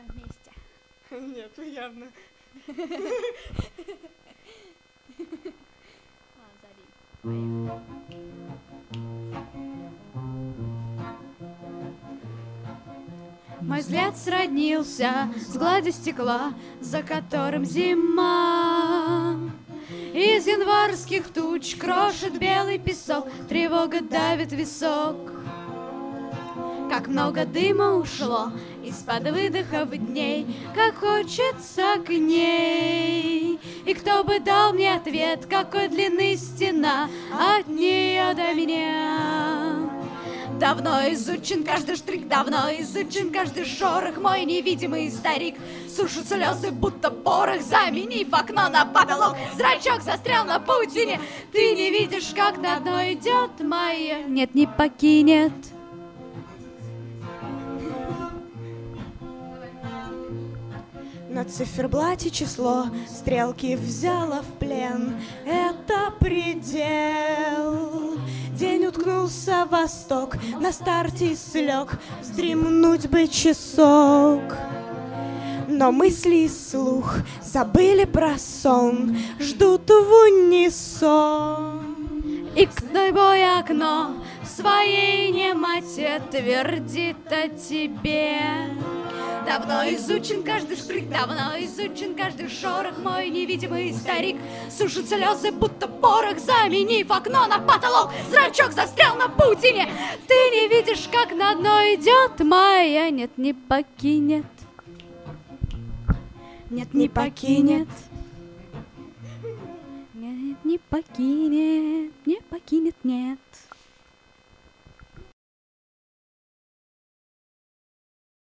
споем вместе. Нет, ну явно. Ладно, забей. Поехали. Мой взгляд сроднился с гладью стекла, за которым зима. Из январских туч крошит белый песок, тревога давит висок. Как много дыма ушло из-под выдохов дней, как хочется к ней. И кто бы дал мне ответ, какой длины стена от нее до меня. Давно изучен каждый штрих, давно изучен каждый шорох. Мой невидимый старик сушит слезы, будто порох, заменив окно на потолок. Зрачок застрял на паутине, ты не видишь, как на дно идет моя. Нет, не покинет. На циферблате число стрелки взяло в плен. Это предел. День уткнулся в восток, на старте слег, вздремнуть бы часок. Но мысли и слух забыли про сон, ждут в унисон. И кнойбое окно в своей немоте твердит о тебе. Давно изучен каждый штрих, давно изучен каждый шорох. Мой невидимый старик сушит слезы, будто порох, заменив окно на потолок. Зрачок застрял на паутине, ты не видишь, как на дно идет моя. Нет, не покинет. Нет, не покинет. Нет, не покинет, не покинет, нет.